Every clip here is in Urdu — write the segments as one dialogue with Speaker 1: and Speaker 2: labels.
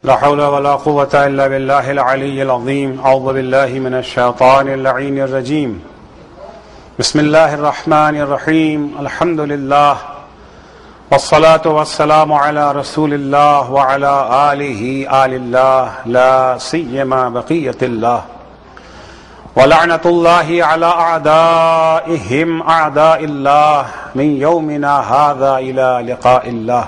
Speaker 1: لا حول ولا قوة إلا بالله العلي العظيم. أعوذ بالله من الشيطان اللعين الرجيم. بسم الله الرحمن الرحيم. الحمد لله والصلاة والسلام على رسول الله وعلى آل الله لا سيما بقية الله ولعنة الله على أعدائهم أعداء الله من يومنا هذا إلى لقاء الله.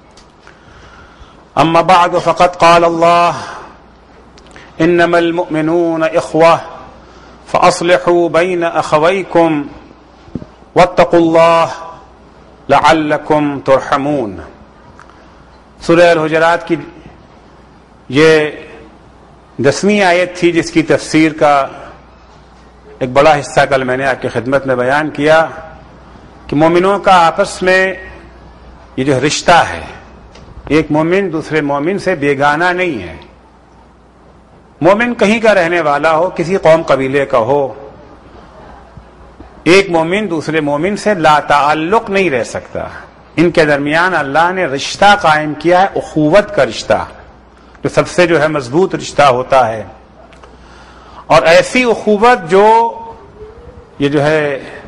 Speaker 1: أما بعد فقد قال الله إنما المؤمنون إخوة فأصلحوا بين أخويكم واتقوا الله لعلكم ترحمون. سورہ الحجرات کی یہ 10ویں آیت تھی جس کی تفسیر کا ایک بڑا حصہ کل میں نے آپ کی خدمت میں بیان کیا کہ مومنوں کا آپس میں یہ جو رشتہ ہے، ایک مومن دوسرے مومن سے بیگانہ نہیں ہے. مومن کہیں کا رہنے والا ہو، کسی قوم قبیلے کا ہو، ایک مومن دوسرے مومن سے لا تعلق نہیں رہ سکتا. ان کے درمیان اللہ نے رشتہ قائم کیا ہے، اخوت کا رشتہ، جو سب سے جو ہے مضبوط رشتہ ہوتا ہے. اور ایسی اخوت جو یہ جو ہے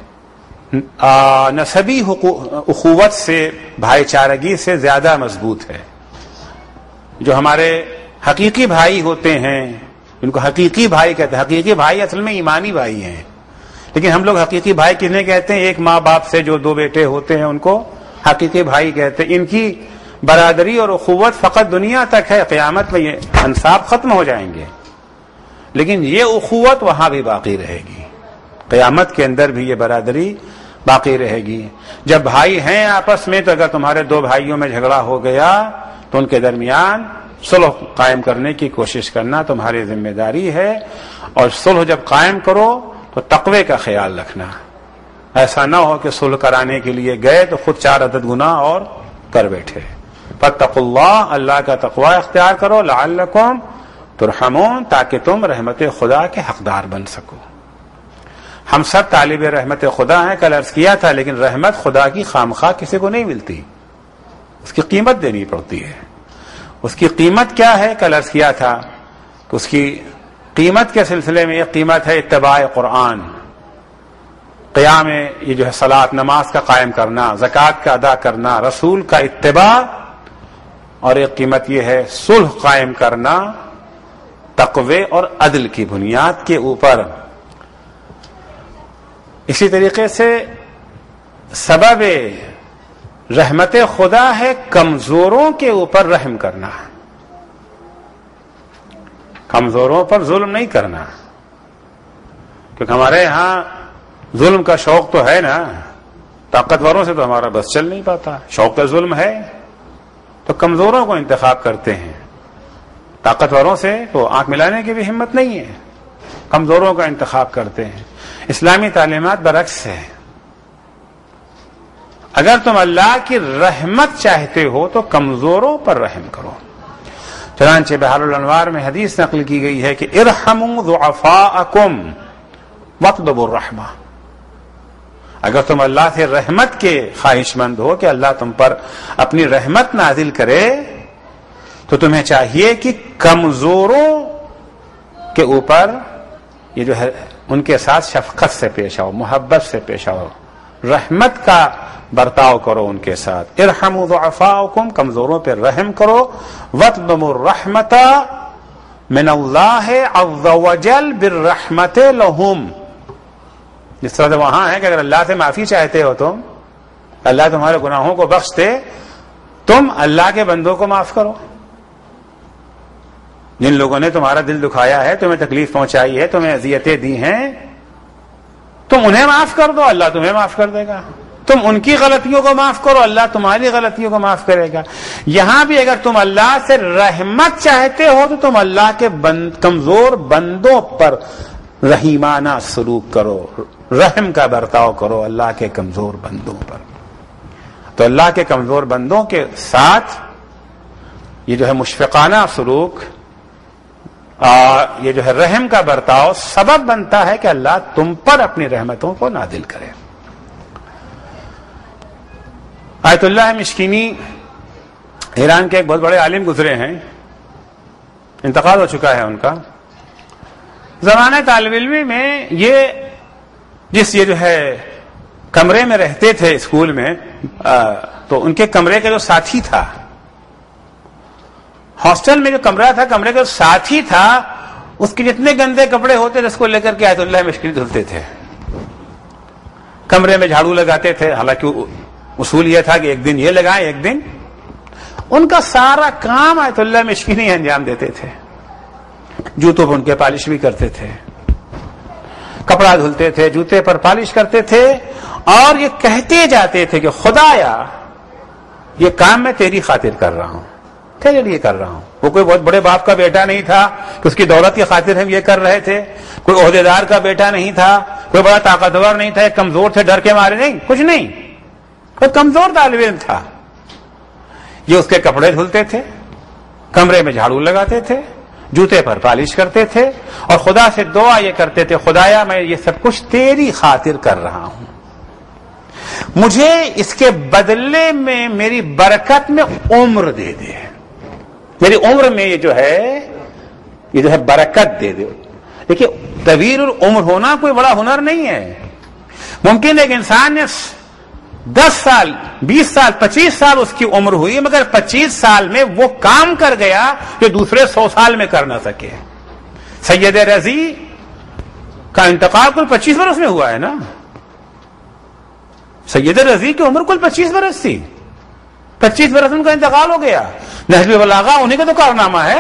Speaker 1: نسبی اخوت سے، بھائی چارگی سے زیادہ مضبوط ہے. جو ہمارے حقیقی بھائی ہوتے ہیں ان کو حقیقی بھائی کہتے ہیں. حقیقی بھائی اصل میں ایمانی بھائی ہیں، لیکن ہم لوگ حقیقی بھائی کنہیں کہتے ہیں؟ ایک ماں باپ سے جو 2 بیٹے ہوتے ہیں ان کو حقیقی بھائی کہتے ہیں. ان کی برادری اور اخوت فقط دنیا تک ہے، قیامت میں یہ انصاف ختم ہو جائیں گے، لیکن یہ اخوت وہاں بھی باقی رہے گی. قیامت کے اندر بھی یہ برادری باقی رہے گی. جب بھائی ہیں آپس میں تو اگر تمہارے 2 بھائیوں میں جھگڑا ہو گیا تو ان کے درمیان صلح قائم کرنے کی کوشش کرنا تمہاری ذمہ داری ہے. اور صلح جب قائم کرو تو تقوی کا خیال رکھنا. ایسا نہ ہو کہ صلح کرانے کے لیے گئے تو خود 4 عدد گناہ اور کر بیٹھے. فاتقوا اللہ، اللہ کا تقوی اختیار کرو، لعلکم ترحمون، تاکہ تم رحمت خدا کے حقدار بن سکو. ہم سب طالب رحمت خدا ہیں، کل عرض کیا تھا، لیکن رحمت خدا کی خامخواہ کسی کو نہیں ملتی، اس کی قیمت دینی پڑتی ہے. اس کی قیمت کیا ہے؟ کل عرض کیا تھا کہ اس کی قیمت کے سلسلے میں ایک قیمت ہے اتباع قرآن، قیام یہ جو ہے صلاۃ، نماز کا قائم کرنا، زکوٰۃ کا ادا کرنا، رسول کا اتباع. اور ایک قیمت یہ ہے صلح قائم کرنا تقوی اور عدل کی بنیاد کے اوپر. اسی طریقے سے سبب رحمت خدا ہے کمزوروں کے اوپر رحم کرنا، کمزوروں پر ظلم نہیں کرنا. کیونکہ ہمارے ہاں ظلم کا شوق تو ہے نا، طاقتوروں سے تو ہمارا بس چل نہیں پاتا. شوق کا ظلم ہے تو کمزوروں کو انتخاب کرتے ہیں. طاقتوروں سے تو آنکھ ملانے کی بھی ہمت نہیں ہے، کمزوروں کا انتخاب کرتے ہیں. اسلامی تعلیمات برعکس ہے. اگر تم اللہ کی رحمت چاہتے ہو تو کمزوروں پر رحم کرو. چنانچہ بحار الانوار میں حدیث نقل کی گئی ہے کہ ارحموا ضعفاءکم واطلبوا الرحمہ. اگر تم اللہ سے رحمت کے خواہش مند ہو کہ اللہ تم پر اپنی رحمت نازل کرے تو تمہیں چاہیے کہ کمزوروں کے اوپر یہ جو ہے ان کے ساتھ شفقت سے پیش آؤ، محبت سے پیش آؤ، رحمت کا برتاؤ کرو ان کے ساتھ. ارحموا ضعفاءکم، کمزوروں پہ رحم کرو. واطلبوا الرحمۃ من اللہ عز وجل بالرحمۃ لہم. جس طرح سے وہاں ہے کہ اگر اللہ سے معافی چاہتے ہو تم، اللہ تمہارے گناہوں کو بخش دے، تم اللہ کے بندوں کو معاف کرو. جن لوگوں نے تمہارا دل دکھایا ہے، تمہیں تکلیف پہنچائی ہے، تمہیں اذیتیں دی ہیں، تم انہیں معاف کر دو، اللہ تمہیں معاف کر دے گا. تم ان کی غلطیوں کو معاف کرو، اللہ تمہاری غلطیوں کو معاف کرے گا. یہاں بھی اگر تم اللہ سے رحمت چاہتے ہو تو تم اللہ کے کمزور بندوں پر رحیمانہ سلوک کرو، رحم کا برتاؤ کرو اللہ کے کمزور بندوں پر. تو اللہ کے کمزور بندوں کے ساتھ یہ جو ہے مشفقانہ سلوک، یہ جو ہے رحم کا برتاؤ سبب بنتا ہے کہ اللہ تم پر اپنی رحمتوں کو نازل کرے. آیت اللہ مشکینی ایران کے ایک بہت بڑے عالم گزرے ہیں. انتقال ہو چکا ہے ان کا. زمانہ طالب علمی میں یہ جو ہے کمرے میں رہتے تھے اسکول میں، تو ان کے کمرے کا جو ساتھی تھا، ہاسٹل میں جو کمرہ تھا، کمرے کا جو ساتھی تھا، اس کے جتنے گندے کپڑے ہوتے تھے اس کو لے کر کے آیت اللہ مشکل دھلتے تھے. کمرے میں جھاڑو لگاتے تھے، حالانکہ اصول یہ تھا کہ ایک دن یہ لگائیں ایک دن. ان کا سارا کام آیت اللہ مشکل ہی انجام دیتے تھے. جوتوں پر ان کے پالش بھی کرتے تھے، کپڑا دھلتے تھے، جوتے پر پالش کرتے تھے، اور یہ کہتے جاتے تھے کہ خدایا یہ کام میں تیری خاطر کر رہا ہوں، تیرے لیے کر رہا ہوں. وہ کوئی بہت بڑے باپ کا بیٹا نہیں تھا کہ اس کی دولت کی خاطر ہم یہ کر رہے تھے، کوئی عہدیدار کا بیٹا نہیں تھا، کوئی بڑا طاقتور نہیں تھا، کمزور تھے ڈر کے مارے، نہیں، کچھ نہیں، کوئی کمزور طالب علم تھا. یہ اس کے کپڑے دھلتے تھے، کمرے میں جھاڑو لگاتے تھے، جوتے پر پالش کرتے تھے، اور خدا سے دعا یہ کرتے تھے خدایا میں یہ سب کچھ تیری خاطر کر رہا ہوں، مجھے اس کے بدلے میں میری برکت میں عمر دے دے، میری عمر میں یہ جو ہے برکت دے دے. دیکھیے طویل العمر ہونا کوئی بڑا ہنر نہیں ہے. ممکن ہے کہ انسان نے 10 سال 20 سال 25 سال اس کی عمر ہوئی، مگر 25 سال میں وہ کام کر گیا جو دوسرے 100 سال میں کر نہ سکے. سید رضی کا انتقال کل 25 برس میں ہوا ہے نا. سید رضی کی عمر کل 25 برس تھی، 25 برس ان کا انتقال ہو گیا. نہج البلاغہ انہیں کا تو کارنامہ ہے.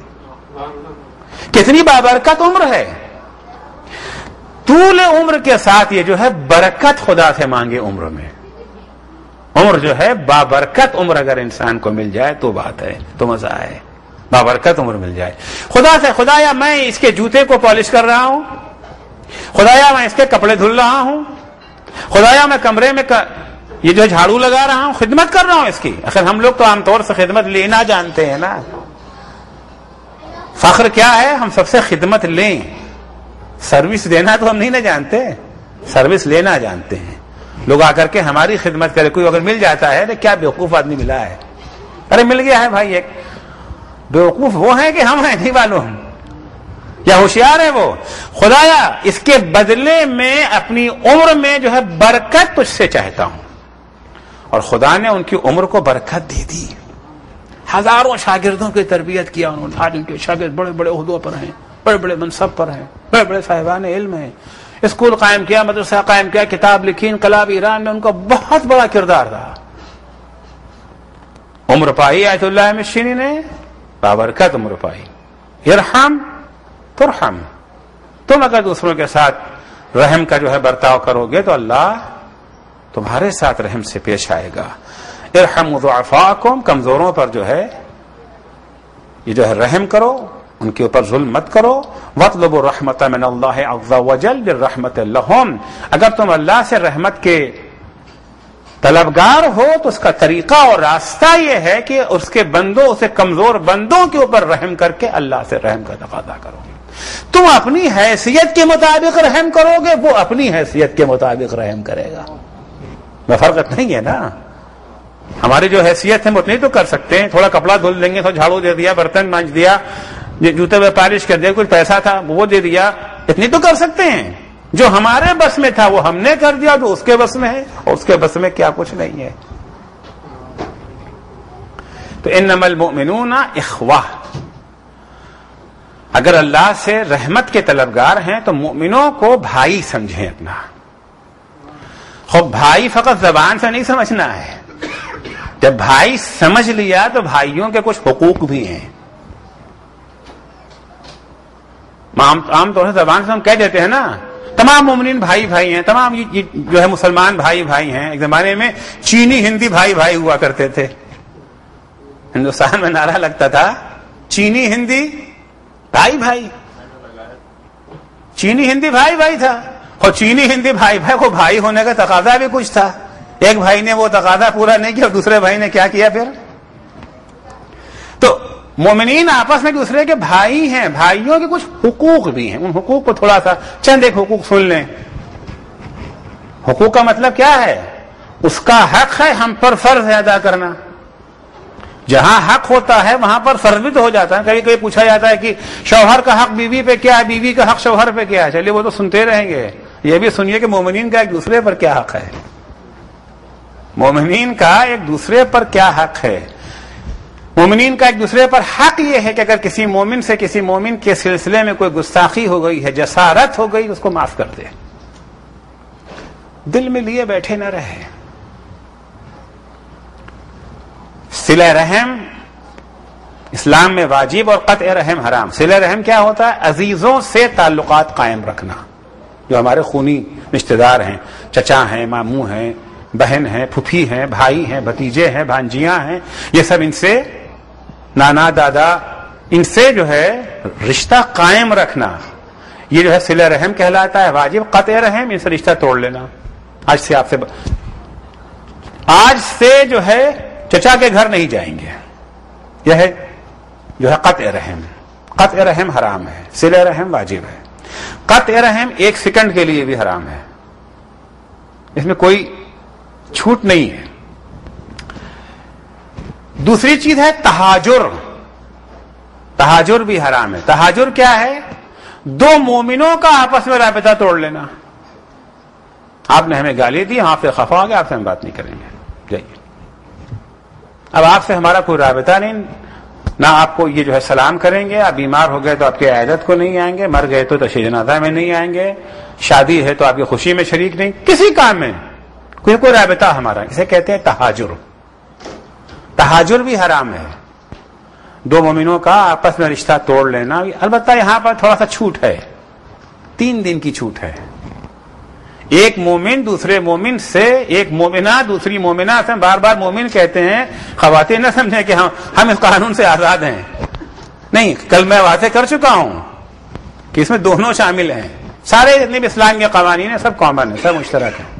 Speaker 1: کتنی بابرکت عمر ہے. طول عمر کے ساتھ یہ جو ہے برکت خدا سے مانگے. عمر میں عمر جو ہے بابرکت عمر اگر انسان کو مل جائے تو بات ہے، تو مزہ آئے. بابرکت عمر مل جائے. خدا سے خدایا میں اس کے جوتے کو پالش کر رہا ہوں، خدایا میں اس کے کپڑے دھل رہا ہوں، خدایا میں کمرے میں یہ جو جھاڑو لگا رہا ہوں، خدمت کر رہا ہوں اس کی. اخر ہم لوگ تو عام طور سے خدمت لینا جانتے ہیں نا. فخر کیا ہے؟ ہم سب سے خدمت لیں. سروس دینا تو ہم نہیں نہ جانتے، سروس لینا جانتے ہیں. لوگ آ کر کے ہماری خدمت کرے. کوئی اگر مل جاتا ہے تو کیا بیوقوف آدمی ملا ہے. ارے مل گیا ہے بھائی. ایک بیوقوف وہ ہے کہ ہم ہیں نہیں معلوم، یا ہوشیار ہے وہ. خدایا اس کے بدلے میں اپنی عمر میں جو ہے برکت تجھ سے چاہتا ہوں. اور خدا نے ان کی عمر کو برکت دے دی. ہزاروں شاگردوں کی تربیت کیا انہوں نے. آج ان کے شاگرد بڑے بڑے عہدوں پر ہیں، بڑے بڑے منصب پر ہیں، بڑے بڑے صاحبان علم ہیں. اسکول قائم کیا، مدرسہ قائم کیا، کتاب لکھی. انقلاب ایران میں ان کا بہت بڑا کردار رہا. عمر پائی آیت اللہ مشینی نے، بابرکت عمر پائی. ارحم ترحم. تم اگر دوسروں کے ساتھ رحم کا جو ہے برتاؤ کرو گے تو اللہ تمہارے ساتھ رحم سے پیش آئے گا. ارحموا ضعفاءکم. کمزوروں پر جو ہے یہ جو ہے رحم کرو، ان کے اوپر ظلم مت کرو. واطلبوا الرحمۃ من اللہ عز وجل بالرحمۃ لهم. اگر تم اللہ سے رحمت کے طلبگار ہو تو اس کا طریقہ اور راستہ یہ ہے کہ اس کے بندوں، اسے کمزور بندوں کے اوپر رحم کر کے اللہ سے رحم کا تقاضا کرو. تم اپنی حیثیت کے مطابق رحم کرو گے، وہ اپنی حیثیت کے مطابق رحم کرے گا. میں فرق نہیں ہے نا. ہماری جو حیثیت ہے ہم اتنی تو کر سکتے ہیں. تھوڑا کپڑا دھل دیں گے تو جھاڑو دے دیا، برتن مانج دیا، جوتے پہ پالش کر دیا، کچھ پیسہ تھا وہ دے دیا، اتنی تو کر سکتے ہیں. جو ہمارے بس میں تھا وہ ہم نے کر دیا، جو اس کے بس میں ہے، اور اس کے بس میں کیا کچھ نہیں ہے. تو انما المؤمنون اخوہ. اگر اللہ سے رحمت کے طلبگار ہیں تو مومنوں کو بھائی سمجھیں اپنا. خوب بھائی فقط زبان سے نہیں سمجھنا ہے. جب بھائی سمجھ لیا تو بھائیوں کے کچھ حقوق بھی ہیں. عام طور سے زبان سے ہم کہہ دیتے ہیں نا تمام مومنین بھائی بھائی ہیں، تمام یہ جو ہے مسلمان بھائی بھائی ہیں. ایک زمانے میں چینی ہندی بھائی بھائی ہوا کرتے تھے. ہندوستان میں نعرہ لگتا تھا چینی ہندی بھائی بھائی. چینی ہندی بھائی بھائی تھا. اور چینی ہندی بھائی بھائی کو بھائی ہونے کا تقاضا بھی کچھ تھا. ایک بھائی نے وہ تقاضا پورا نہیں کیا، دوسرے بھائی نے کیا کیا پھر. تو مومنین آپس میں دوسرے کے بھائی ہیں. بھائیوں کے کچھ حقوق بھی ہیں. ان حقوق کو تھوڑا سا چند ایک حقوق سن لیں. حقوق کا مطلب کیا ہے؟ اس کا حق ہے ہم پر فرض ہے ادا کرنا. جہاں حق ہوتا ہے وہاں پر فرض بھی تو ہو جاتا ہے. کبھی کبھی پوچھا جاتا ہے کہ شوہر کا حق بیوی پہ کیا ہے, بیوی کا حق شوہر پہ کیا ہے. چلیے وہ تو سنتے رہیں گے, یہ بھی سنیے کہ مومنین کا ایک دوسرے پر کیا حق ہے. مومنین کا ایک دوسرے پر کیا حق ہے. مومنین کا ایک دوسرے پر حق یہ ہے کہ اگر کسی مومن سے کسی مومن کے سلسلے میں کوئی گستاخی ہو گئی ہے, جسارت ہو گئی, اس کو معاف کر دے, دل میں لیے بیٹھے نہ رہے. صلہ رحم اسلام میں واجب اور قطع رحم حرام. صلہ رحم کیا ہوتا ہے؟ عزیزوں سے تعلقات قائم رکھنا, جو ہمارے خونی رشتہ دار ہیں, چچا ہیں, ماموں ہیں, بہن ہیں, پھوپھی ہیں, بھائی ہیں, بھتیجے ہیں, بھانجیاں ہیں, یہ سب ان سے, نانا دادا, ان سے جو ہے رشتہ قائم رکھنا, یہ جو ہے صلہ رحم کہلاتا ہے. واجب قطع رحم, ان سے رشتہ توڑ لینا. آج سے جو ہے چچا کے گھر نہیں جائیں گے, یہ ہے جو ہے قطع رحم. قطع رحم حرام ہے, صلہ رحم واجب ہے. قطع رحم ایک سیکنڈ کے لیے بھی حرام ہے, اس میں کوئی چھوٹ نہیں ہے. دوسری چیز ہے تہاجر. تہاجر بھی حرام ہے. تہاجر کیا ہے؟ دو مومنوں کا آپس میں رابطہ توڑ لینا. آپ نے ہمیں گالی دی, ہم آپ سے خفا ہو گئے, آپ سے ہم بات نہیں کریں گے, جائیے. اب آپ سے ہمارا کوئی رابطہ نہیں, نہ آپ کو یہ جو ہے سلام کریں گے. آپ بیمار ہو گئے تو آپ کی عیادت کو نہیں آئیں گے, مر گئے تو تشییع جنازہ میں نہیں آئیں گے, شادی ہے تو آپ کی خوشی میں شریک نہیں, کسی کام میں کوئی رابطہ ہمارا. اسے کہتے ہیں تہاجر. تہاجر بھی حرام ہے, دو مومنوں کا آپس میں رشتہ توڑ لینا. البتہ یہاں پر تھوڑا سا چھوٹ ہے, 3 دن کی چھوٹ ہے. ایک مومن دوسرے مومن سے, ایک مومنہ دوسری مومنہ سے, بار بار مومن کہتے ہیں, خواتین نہ سمجھیں کہ ہم اس قانون سے آزاد ہیں. نہیں, کل میں واضح کر چکا ہوں کہ اس میں دونوں شامل ہیں. سارے جتنے بھی اسلام کے قوانین ہیں سب کامن ہیں, سب مشترک ہیں.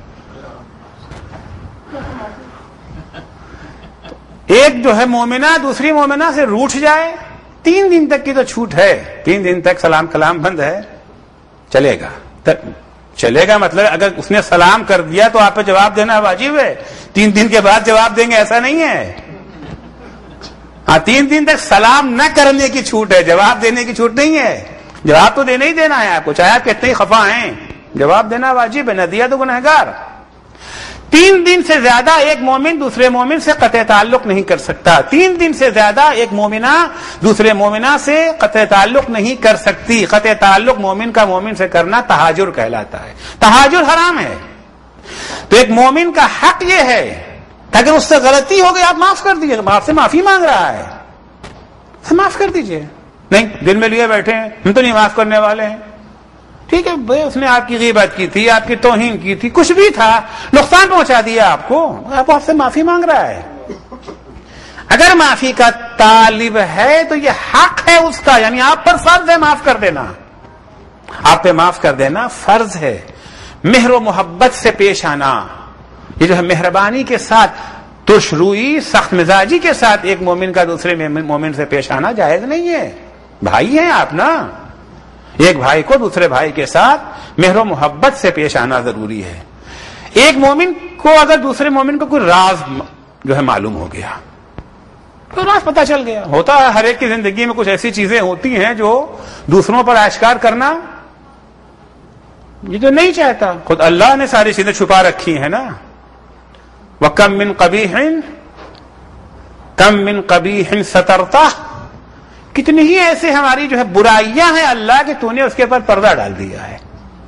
Speaker 1: ایک جو ہے مومنہ دوسری مومنہ سے روٹھ جائے, 3 دن تک کی تو چھوٹ ہے. 3 دن تک سلام کلام بند ہے, چلے گا. چلے گا مطلب اگر اس نے سلام کر دیا تو آپ پہ جواب دینا واجب ہے. 3 دن کے بعد جواب دیں گے ایسا نہیں ہے. ہاں, 3 دن تک سلام نہ کرنے کی چھوٹ ہے, جواب دینے کی چھوٹ نہیں ہے. جواب تو دینا ہی دینا ہے آپ کو, چاہے آپ کتنے ہی خفا ہیں, جواب دینا واجب ہے, نہ دیا تو گنہگار. 3 دن سے زیادہ ایک مومن دوسرے مومن سے قطع تعلق نہیں کر سکتا. 3 دن سے زیادہ ایک مومنہ دوسرے مومنہ سے قطع تعلق نہیں کر سکتی. قطع تعلق مومن کا مومن سے کرنا تہاجر کہلاتا ہے. تہاجر حرام ہے. تو ایک مومن کا حق یہ ہے کہ اگر اس سے غلطی ہو گئی آپ معاف کر دیجیے. آپ سے معافی مانگ رہا ہے, معاف کر دیجیے. نہیں, دل میں لیے بیٹھے ہیں, ہم تو نہیں معاف کرنے والے ہیں. ٹھیک ہے بھائی, اس نے آپ کی غیبت کی تھی, آپ کی توہین کی تھی, کچھ بھی تھا, نقصان پہنچا دیا آپ کو, آپ سے معافی مانگ رہا ہے. اگر معافی کا طالب ہے تو یہ حق ہے اس کا, یعنی آپ پر فرض ہے معاف کر دینا. آپ پہ معاف کر دینا فرض ہے. مہر و محبت سے پیش آنا, یہ جو ہے مہربانی کے ساتھ, ترش روئی, سخت مزاجی کے ساتھ ایک مومن کا دوسرے مومن سے پیش آنا جائز نہیں ہے. بھائی ہیں آپ نا, ایک بھائی کو دوسرے بھائی کے ساتھ مہر و محبت سے پیش آنا ضروری ہے. ایک مومن کو اگر دوسرے مومن کو کوئی راز جو ہے معلوم ہو گیا, تو راز پتہ چل گیا. ہوتا ہے ہر ایک کی زندگی میں کچھ ایسی چیزیں ہوتی ہیں جو دوسروں پر آشکار کرنا یہ جو نہیں چاہتا. خود اللہ نے ساری چیزیں چھپا رکھی ہیں نا. وَكَم مِّن قَبِيحٍ کم من قبیح سترتہ, کتنی ہی ایسے ہماری جو ہے برائیاں ہیں اللہ کہ تو نے اس کے اوپر پردہ ڈال دیا ہے.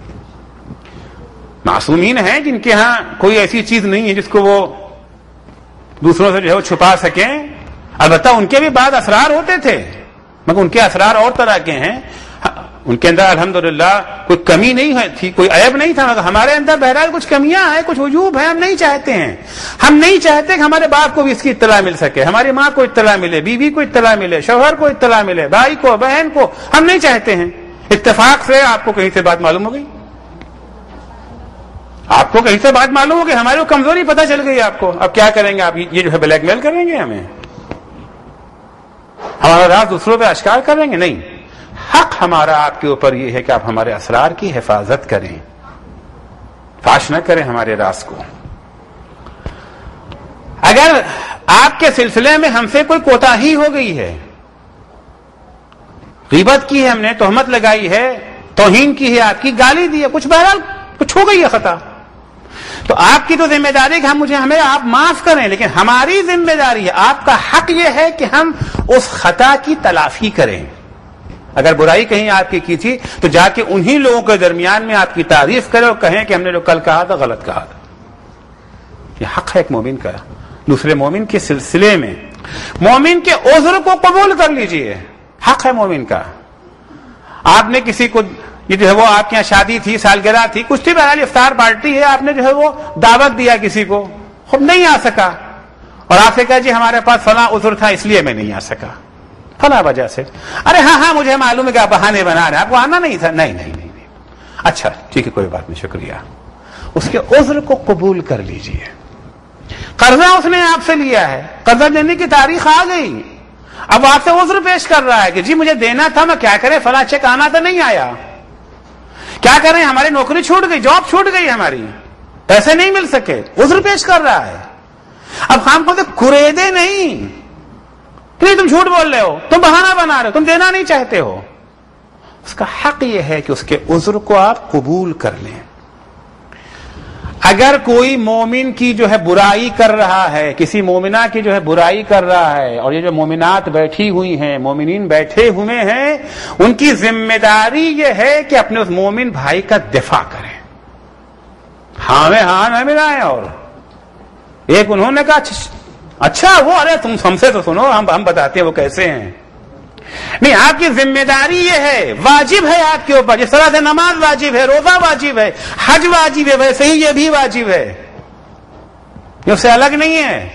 Speaker 1: معصومین ہیں جن کے ہاں کوئی ایسی چیز نہیں ہے جس کو وہ دوسروں سے جو ہے وہ چھپا سکیں. البتہ ان کے بھی بعض اسرار ہوتے تھے, مگر ان کے اسرار اور طرح کے ہیں. ان کے اندر الحمدللہ کوئی کمی نہیں تھی, کوئی عیب نہیں تھا, مگر ہمارے اندر بہرحال کچھ کمیاں ہیں, کچھ عیوب ہیں. ہم نہیں چاہتے ہیں, ہم نہیں چاہتے کہ ہمارے باپ کو بھی اس کی اطلاع مل سکے, ہماری ماں کو اطلاع ملے, بیوی کو اطلاع ملے, شوہر کو اطلاع ملے, بھائی کو, بہن کو, ہم نہیں چاہتے ہیں. اتفاق سے آپ کو کہیں سے بات معلوم ہو گئی, آپ کو کہیں سے بات معلوم ہو گئی, ہماری کمزوری پتہ چل گئی آپ کو. اب کیا کریں گے آپ, یہ جو ہے بلیک میل کریں گے, ہمیں ہمارا راز دوسروں پہ اشکار کریں گے؟ نہیں. حق ہمارا آپ کے اوپر یہ ہے کہ آپ ہمارے اسرار کی حفاظت کریں, فاش نہ کریں ہمارے راز کو. اگر آپ کے سلسلے میں ہم سے کوئی کوتاہی ہو گئی ہے، غیبت کی ہے ہم نے، تہمت لگائی ہے، توہین کی ہے، آپ کی گالی دی ہے، کچھ بہرحال کچھ ہو گئی ہے خطا، تو آپ کی تو ذمہ داری کہ ہمیں آپ معاف کریں، لیکن ہماری ذمہ داری ہے، آپ کا حق یہ ہے کہ ہم اس خطا کی تلافی کریں۔ اگر برائی کہیں آپ کی تھی تو جا کے انہی لوگوں کے درمیان میں آپ کی تعریف کرے اور کہیں کہ ہم نے جو کل کہا تھا غلط کہا تھا۔ یہ حق ہے ایک مومن کا دوسرے مومن کے سلسلے میں۔ مومن کے عذر کو قبول کر لیجئے، حق ہے مومن کا۔ آپ نے کسی کو، یہ جو ہے وہ آپ کے یہاں شادی تھی، سالگرہ تھی، کچھ تھی، بہرحال افطار پارٹی ہے، آپ نے جو ہے وہ دعوت دیا کسی کو، خود نہیں آ سکا، اور آپ سے کہا جی ہمارے پاس فلاں عذر تھا اس لیے میں نہیں آ سکا، فلاں وجہ سے۔ ارے ہاں مجھے معلوم ہے کہ آپ بہانے بنا رہے ہیں، آپ کو آنا نہیں تھا۔ نہیں، اچھا ٹھیک ہے، کوئی بات نہیں، شکریہ۔ اس کے عذر کو قبول کر لیجئے۔ قرضہ اس نے آپ سے لیا ہے، قرضہ دینے کی تاریخ آ گئی، اب آپ سے عذر پیش کر رہا ہے کہ جی مجھے دینا تھا، میں کیا کریں، فلاں چیک آنا تھا نہیں آیا، کیا کریں، ہماری نوکری چھوٹ گئی، جاب چھوٹ گئی ہماری، پیسے نہیں مل سکے، عذر پیش کر رہا ہے۔ اب خام کو کریدے نہیں کہ تم جھوٹ بول رہے ہو، تم بہانہ بنا رہے ہو، تم دینا نہیں چاہتے ہو۔ اس کا حق یہ ہے کہ اس کے عذر کو آپ قبول کر لیں۔ اگر کوئی مومن کی جو ہے برائی کر رہا ہے، کسی مومنہ کی جو ہے برائی کر رہا ہے، اور یہ جو مومنات بیٹھی ہوئی ہیں، مومنین بیٹھے ہوئے ہیں، ان کی ذمہ داری یہ ہے کہ اپنے اس مومن بھائی کا دفاع کریں، ہاں میں ہاں نہ ملائیں۔ اور ایک انہوں نے کہا اچھا وہ، ارے تم ہم سے تو سنو، ہم بتاتے ہیں وہ کیسے ہیں۔ نہیں، آپ کی ذمہ داری یہ ہے، واجب ہے آپ کے اوپر، جس طرح سے نماز واجب ہے، روزہ واجب ہے، حج واجب ہے، ویسے ہی یہ بھی واجب ہے، یہ اس سے الگ نہیں ہے۔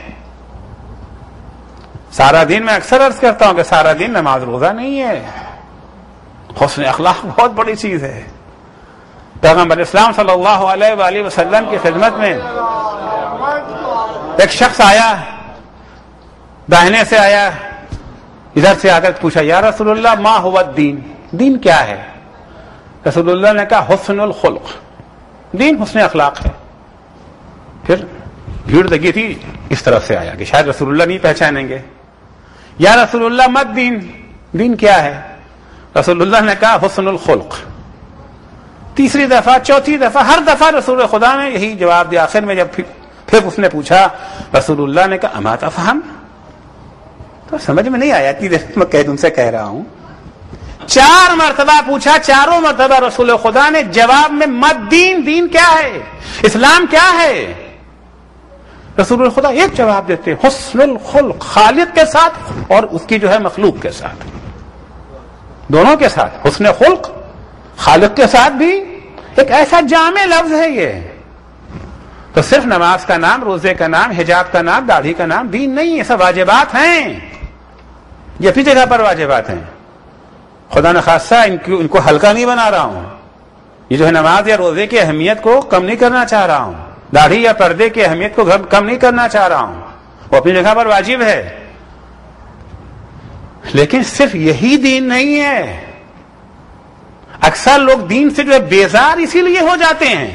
Speaker 1: سارا دن، میں اکثر عرض کرتا ہوں کہ سارا دن نماز روزہ نہیں ہے، حسن اخلاق بہت بڑی چیز ہے۔ پیغمبر اسلام صلی اللہ علیہ وآلہ وسلم کی خدمت میں ایک شخص آیا، داہنے سے آیا، ادھر سے آ کر پوچھا یا رسول اللہ ما هو الدین، دین کیا ہے؟ رسول اللہ نے کہا حسن الخلق، دین حسن اخلاق ہے۔ پھر بھیڑ لگی تھی، اس طرف سے آیا کہ شاید رسول اللہ نہیں پہچانیں گے۔ یا رسول اللہ مت دین، دین کیا ہے؟ رسول اللہ نے کہا حسن الخلق۔ تیسری دفعہ، چوتھی دفعہ، ہر دفعہ رسول خدا نے یہی جواب دیا۔ آخر میں جب پھر اس نے پوچھا، رسول اللہ نے کہا اما تفہم، تو سمجھ میں نہیں آیا، اتنی دیر میں تم سے کہہ رہا ہوں۔ 4 مرتبہ پوچھا، چاروں مرتبہ رسول خدا نے جواب میں مت دین، دین کیا ہے، اسلام کیا ہے؟ رسول خدا ایک جواب دیتے، حسن الخلق، خالق کے ساتھ اور اس کی جو ہے مخلوق کے ساتھ، دونوں کے ساتھ، حسن خلق خالق کے ساتھ بھی ایک ایسا جامع لفظ ہے یہ۔ تو صرف نماز کا نام، روزے کا نام، حجاب کا نام، داڑھی کا نام دین نہیں ہے، سب واجبات ہیں، یہ اپنی جگہ پر واجبات ہیں۔ خدا نخواستہ ان کو ہلکا نہیں بنا رہا ہوں، یہ جو ہے نماز یا روزے کی اہمیت کو کم نہیں کرنا چاہ رہا ہوں، داڑھی یا پردے کی اہمیت کو کم نہیں کرنا چاہ رہا ہوں، وہ اپنی جگہ پر واجب ہے، لیکن صرف یہی دین نہیں ہے۔ اکثر لوگ دین سے جو ہے بیزار اسی لیے ہو جاتے ہیں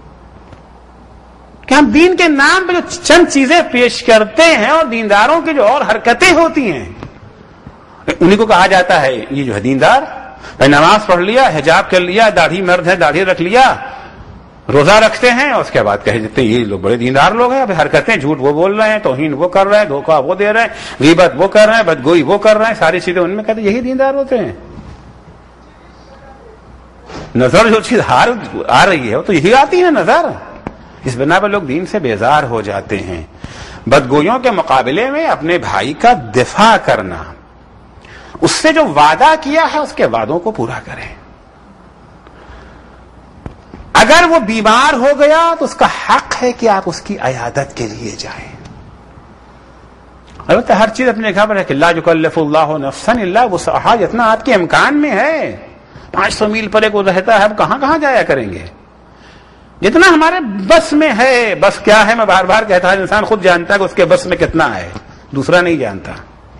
Speaker 1: کہ ہم دین کے نام پہ جو چند چیزیں پیش کرتے ہیں اور دینداروں کی جو اور حرکتیں ہوتی ہیں انہیں کو کہا جاتا ہے یہ جو ہے دیندار۔ نماز پڑھ لیا، حجاب کر لیا، داڑھی مرد ہے داڑھی رکھ لیا، روزہ رکھتے ہیں، اور اس کے بعد کہہ دیتے ہیں یہ لوگ بڑے دیندار لوگ ہیں۔ اب حرکتیں، جھوٹ وہ بول رہے ہیں، توہین وہ کر رہے ہیں، دھوکہ وہ دے رہے ہیں، غیبت وہ کر رہے ہیں، بدگوئی وہ کر رہے ہیں، ساری چیزیں ان میں کہتے ہیں یہی دیندار ہوتے ہیں۔ نظر جو چیز آ رہی ہے وہ تو یہی آتی ہے نظر، اس بنا پر لوگ دین سے بیزار ہو جاتے ہیں۔ بدگوئیوں کے مقابلے میں اپنے بھائی کا دفاع کرنا، اس سے جو وعدہ کیا ہے اس کے وعدوں کو پورا کریں۔ اگر وہ بیمار ہو گیا تو اس کا حق ہے کہ آپ اس کی عیادت کے لیے جائیں۔ البتہ ہر چیز اپنے جگہ پر ہے کہ لا یکلف اللہ نفسا الا وسعها، جتنا آپ کے امکان میں ہے۔ 500 میل پر ایک وہ رہتا ہے، اب کہاں جایا کریں گے؟ جتنا ہمارے بس میں ہے، بس کیا ہے میں بار بار کہتا ہوں، انسان خود جانتا ہے کہ اس کے بس میں کتنا ہے، دوسرا نہیں جانتا۔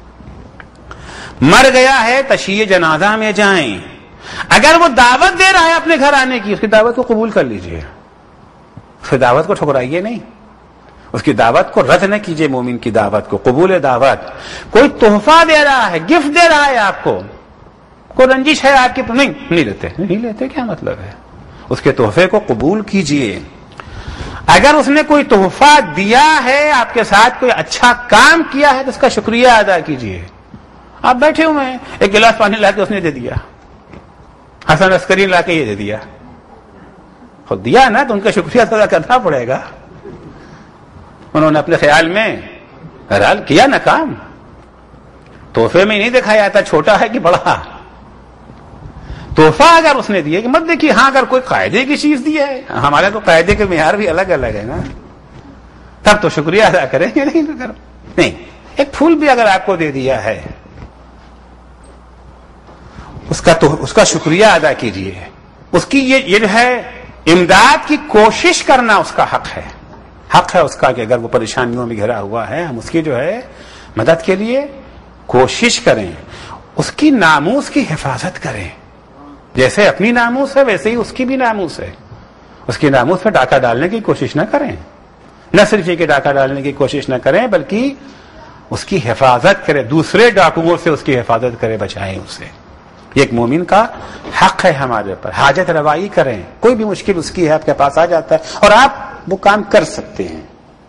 Speaker 1: مر گیا ہے، تشییع جنازہ میں جائیں۔ اگر وہ دعوت دے رہا ہے اپنے گھر آنے کی، اس کی دعوت کو قبول کر لیجئے، اس کی دعوت کو ٹھکرائیے نہیں، اس کی دعوت کو رد نہ کیجیے، مومن کی دعوت کو قبول دعوت. کوئی تحفہ دے رہا ہے، گفٹ دے رہا ہے آپ کو، کوئی رنجش ہے آپ کی، نہیں لیتے کیا مطلب ہے؟ اس کے تحفے کو قبول کیجیے. اگر اس نے کوئی تحفہ دیا ہے، آپ کے ساتھ کوئی اچھا کام کیا ہے، تو اس کا شکریہ ادا کیجیے. آپ بیٹھے ہوئے ہیں، ایک گلاس پانی لا کے اس نے دے دیا، حسن عسکری لا کے یہ دے دیا، خود دیا نا تو ان کا شکریہ ادا کرنا پڑے گا. انہوں نے اپنے خیال میں بہرحال کیا نا کام. تحفے میں نہیں دیکھا جاتا چھوٹا ہے کہ بڑا. تحفہ اگر اس نے دیا کہ مت دیکھیے، ہاں اگر کوئی قاعدے کی چیز دی ہے، ہمارے تو قاعدے کے معیار بھی الگ الگ ہے نا، تب تو شکریہ ادا کریں گے. نہیں، ایک پھول بھی اگر آپ کو دے دیا ہے، اس کا شکریہ ادا کیجیے. اس کی یہ جو ہے امداد کی کوشش کرنا اس کا حق ہے. حق ہے اس کا کہ اگر وہ پریشانیوں میں گھرا ہوا ہے، ہم اس کی جو ہے مدد کے لیے کوشش کریں. اس کی ناموس کی حفاظت کریں. جیسے اپنی ناموس ہے ویسے ہی اس کی بھی ناموس ہے. اس کی ناموس پہ ڈاکہ ڈالنے کی کوشش نہ کریں. نہ صرف یہ کہ ڈاکہ ڈالنے کی کوشش نہ کریں، بلکہ اس کی حفاظت کریں، دوسرے ڈاکوؤں سے اس کی حفاظت کریں، بچائیں اسے. یہ ایک مومن کا حق ہے ہمارے پر. حاجت روائی کریں. کوئی بھی مشکل اس کی ہے، آپ کے پاس آ جاتا ہے اور آپ وہ کام کر سکتے ہیں.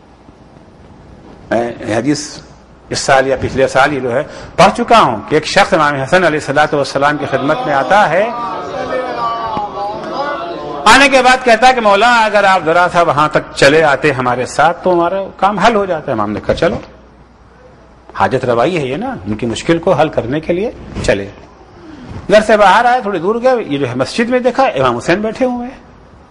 Speaker 1: میں حدیث اس سال یا پچھلے سال یہ جو ہے پڑھ چکا ہوں کہ ایک شخص امام حسن علیہ الصلوۃ والسلام کی خدمت میں آتا ہے. آنے کے بعد کہتا ہے کہ مولا اگر آپ ذرا سا وہاں تک چلے آتے ہمارے ساتھ تو ہمارا کام حل ہو جاتا ہے. امام نے کہا چلو. حاجت روائی ہے یہ نا، ان کی مشکل کو حل کرنے کے لیے چلے. گھر سے باہر آئے، تھوڑی دور گئے، یہ جو ہے مسجد میں دیکھا امام حسین بیٹھے ہوئے ہیں.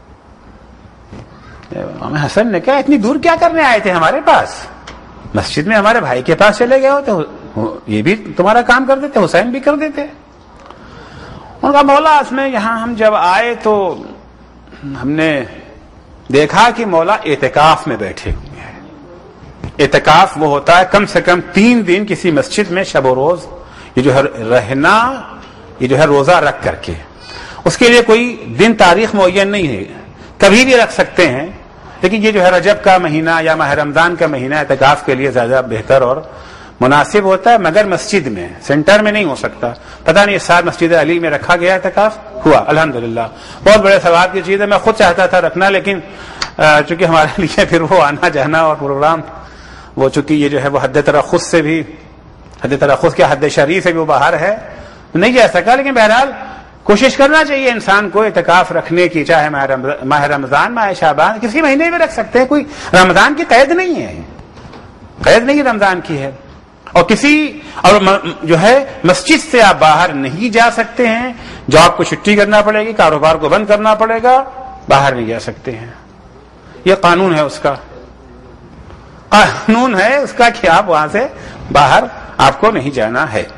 Speaker 1: امام حسن نے کہا اتنی دور کیا کرنے آئے تھے ہمارے پاس؟ مسجد میں ہمارے بھائی کے پاس چلے گئے ہوتے، یہ بھی تمہارا کام کر دیتے، حسین بھی کر دیتے. ان کا مولا اس میں یہاں ہم جب آئے تو ہم نے دیکھا کہ مولا اعتکاف میں بیٹھے ہوئے ہیں. اعتکاف وہ ہوتا ہے کم سے کم 3 دن کسی مسجد میں شب و روز یہ جو ہے رہنا، یہ جو ہے روزہ رکھ کر کے. اس کے لیے کوئی دن تاریخ معین نہیں ہے، کبھی بھی رکھ سکتے ہیں. لیکن یہ جو ہے رجب کا مہینہ یا ماہ رمضان کا مہینہ اعتکاف کے لیے زیادہ بہتر اور مناسب ہوتا ہے، مگر مسجد میں، سینٹر میں نہیں ہو سکتا. پتہ نہیں اس سال مسجد علی میں رکھا گیا اعتکاف، ہوا الحمدللہ، بہت بڑے ثواب کی چیز ہے. میں خود چاہتا تھا رکھنا، لیکن چونکہ ہمارے لیے پھر وہ آنا جانا اور پروگرام وہ چونکہ یہ جو ہے وہ حد ترخص سے بھی، حد ترخص کے حد شرعی سے بھی وہ باہر ہے، نہیں جا سکا. لیکن بہرحال کوشش کرنا چاہیے انسان کو اعتکاف رکھنے کی، چاہے ماہ رمضان، ماہ شعبان، کسی مہینے میں رکھ سکتے ہیں. کوئی رمضان کی قید نہیں ہے، قید نہیں رمضان کی ہے. اور جو ہے مسجد سے آپ باہر نہیں جا سکتے ہیں، جاب کو چھٹی کرنا پڑے گی، کاروبار کو بند کرنا پڑے گا، باہر نہیں جا سکتے ہیں. یہ قانون ہے، اس کا قانون ہے اس کا کہ آپ وہاں سے باہر آپ کو نہیں جانا ہے.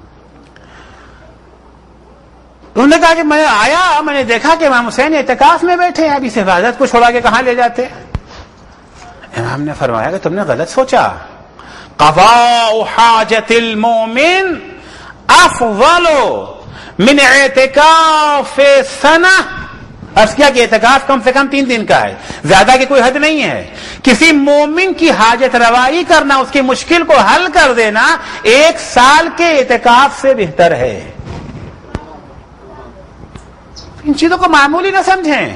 Speaker 1: انہوں نے کہا کہ میں آیا، میں نے دیکھا کہ امام حسین اعتکاف میں بیٹھے ہیں، اب اس حفاظت کو چھوڑا کے کہاں لے جاتے؟ امام نے فرمایا کہ تم نے غلط سوچا. قضاء حاجت المؤمن افضل من اعتکاف سنہ. عرض کیا کہ اعتکاف کم سے کم 3 دن کا ہے، زیادہ کی کوئی حد نہیں ہے. کسی مومن کی حاجت روائی کرنا، اس کی مشکل کو حل کر دینا 1 سال کے اعتکاف سے بہتر ہے. ان چیزوں کو معمولی نہ سمجھیں.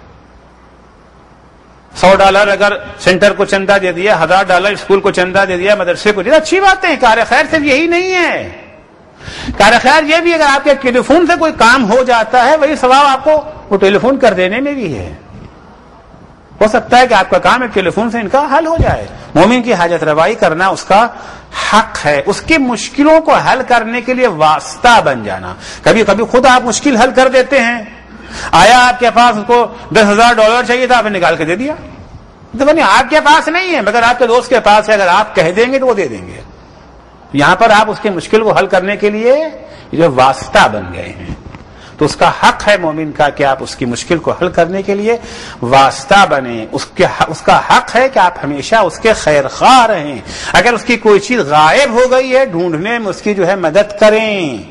Speaker 1: $100 اگر سینٹر کو چندہ دے دیا، $1000 اسکول کو چندہ دے دیا، مدرسے کو دے دیا، اچھی بات ہے. کار خیر صرف یہی نہیں ہے. کار خیر یہ بھی اگر آپ کے ٹیلی فون سے کوئی کام ہو جاتا ہے، وہی ثواب آپ کو وہ ٹیلی فون کر دینے میں بھی ہے. ہو سکتا ہے کہ آپ کا کام ایک ٹیلی فون سے ان کا حل ہو جائے. مومن کی حاجت روائی کرنا اس کا حق ہے. اس کی مشکلوں کو حل کرنے کے لیے واسطہ بن جانا. کبھی کبھی خود آپ مشکل حل کر دیتے ہیں. آیا آپ کے پاس، اس کو $10,000 چاہیے تھا، آپ نے نکال کے دے دیا. آپ کے پاس نہیں ہے مگر آپ کے دوست کے پاس ہے، اگر آپ کہہ دیں گے تو وہ دے دیں گے. یہاں پر آپ اس کی مشکل کو حل کرنے کے لیے جو واسطہ بن گئے ہیں. تو اس کا حق ہے مومن کا کہ آپ اس کی مشکل کو حل کرنے کے لیے واسطہ بنیں. اس کا حق ہے کہ آپ ہمیشہ اس کے خیر خواہ رہیں. اگر اس کی کوئی چیز غائب ہو گئی ہے، ڈھونڈنے میں اس کی جو ہے مدد کریں.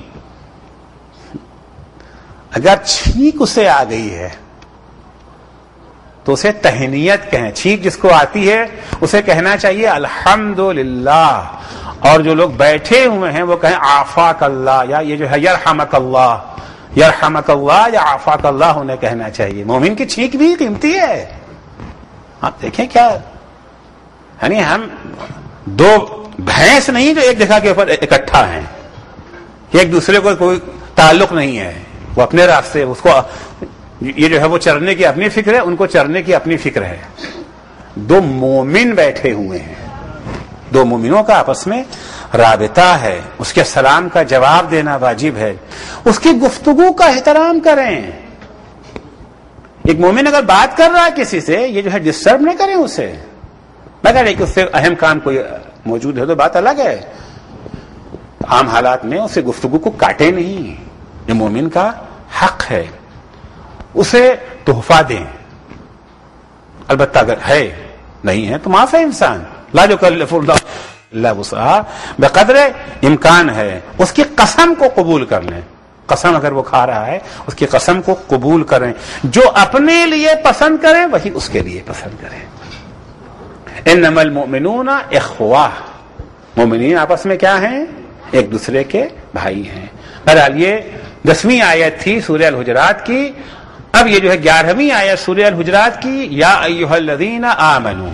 Speaker 1: اگر چھینک اسے آ گئی ہے تو اسے تہنیت کہیں. چھینک جس کو آتی ہے اسے کہنا چاہیے الحمدللہ. اور جو لوگ بیٹھے ہوئے ہیں وہ کہیں عافاک اللہ, یا یہ جو ہے یرحمک اللہ, یرحمک اللہ یا عافاک اللہ انہیں کہنا چاہیے. مومن کی چھینک بھی قیمتی ہے. آپ دیکھیں کیا, یعنی ہم دو بھینس نہیں جو ایک جگہ کے اوپر اکٹھا ہیں, ایک دوسرے کو کوئی تعلق نہیں ہے, وہ اپنے راستے, اس کو یہ جو ہے وہ چرنے کی اپنی فکر ہے, ان کو چرنے کی اپنی فکر ہے. دو مومن بیٹھے ہوئے ہیں, دو مومنوں کا آپس میں رابطہ ہے, اس کے سلام کا جواب دینا واجب ہے, اس کی گفتگو کا احترام کریں. ایک مومن اگر بات کر رہا ہے کسی سے, یہ جو ہے ڈسٹرب نہ کریں اسے, مگر ایک اس سے اہم کام کوئی موجود ہے تو بات الگ ہے. عام حالات میں اسے گفتگو کو کاٹے نہیں, یہ مومن کا حق ہے. اسے تحفہ دیں, البتہ اگر ہے نہیں ہے تو معاف ہے انسان, لا یکلف اللہ الا وسعہا, بقدر امکان ہے اس کی قسم کو قبول کر لیں. قسم اگر وہ کھا رہا ہے اس کی قسم کو قبول کریں, جو اپنے لیے پسند کریں وہی اس کے لیے پسند کریں. انما المؤمنون اخوہ, مومنین آپس میں کیا ہیں, ایک دوسرے کے بھائی ہیں. بہرحال یہ 10ویں آیت تھی سورہ الحجرات کی. اب یہ جو ہے 11ویں آیت سورہ الحجرات کی, یا ایھا الذین آمنوا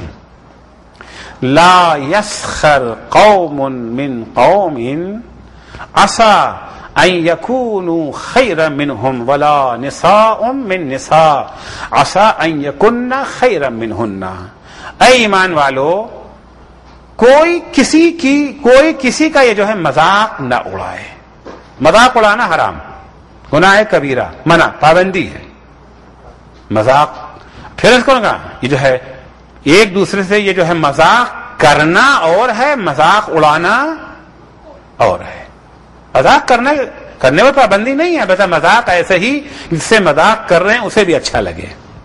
Speaker 1: لا یسخر قوم من قوم عسى ان یکونوا خیرا منهم ولا نساء من نساء عسى ان یکن خیرا منهن. اے ایمان والو, کوئی کسی کا یہ جو ہے مذاق نہ اڑائے. مذاق اڑانا حرام, گناہ کبیرہ, منع, پابندی ہے. مذاق پھر اس کو کہا, یہ جو ہے ایک دوسرے سے یہ جو ہے مذاق کرنا اور ہے, مذاق اڑانا اور ہے. مذاق کرنے میں پابندی نہیں ہے, بس مذاق ایسے ہی جس سے مذاق کر رہے ہیں اسے بھی اچھا لگے.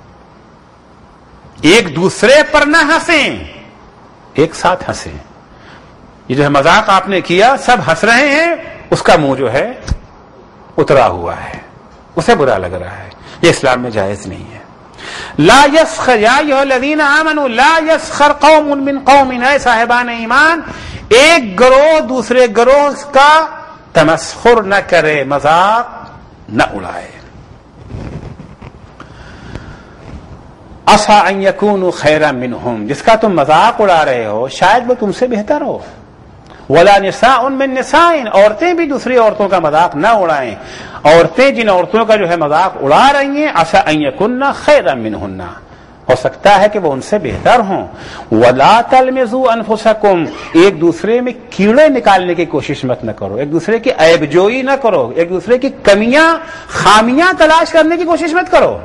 Speaker 1: ایک دوسرے پر نہ ہنسیں, ایک ساتھ ہنسیں. یہ جو ہے مذاق آپ نے کیا, سب ہنس رہے ہیں, اس کا منہ جو ہے اترا ہوا ہے, اسے برا لگ رہا ہے. یہ اسلام میں جائز نہیں ہے. لا یسخر یا ایھا الذین آمنوا لا یسخر قوم من قوم, اے صاحبان ایمان ایک گروہ دوسرے گروہ کا تمسخر نہ کرے, مذاق نہ اڑائے. عسى ان يكونوا خيرا منهم, جس کا تم مذاق اڑا رہے ہو شاید وہ تم سے بہتر ہو. ولا نساء من نساء, عورتیں بھی دوسری عورتوں کا مذاق نہ اڑائیں. عورتیں جن عورتوں کا جو ہے مذاق اڑا رہی ہیں, عسى ان يكن خيرا منهن, ہو سکتا ہے کہ وہ ان سے بہتر ہوں. ولا تلمزوا انفسکم, ایک دوسرے میں کیڑے نکالنے کی کوشش مت نہ کرو, ایک دوسرے کی عیب جوئی نہ کرو, ایک دوسرے کی کمیاں خامیاں تلاش کرنے کی کوشش مت کرو.